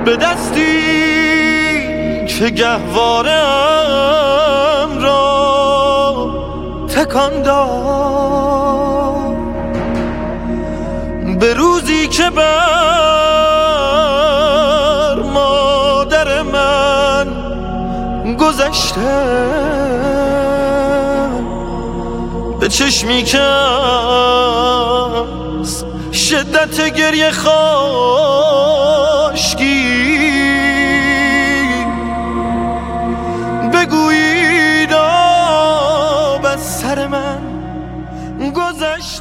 به دستی که گهوارم را تکان داد، به روزی که بر مادر من گذشته، به چشمی که از شدت گریه خاشکی بگویید آب از سر من گذشته.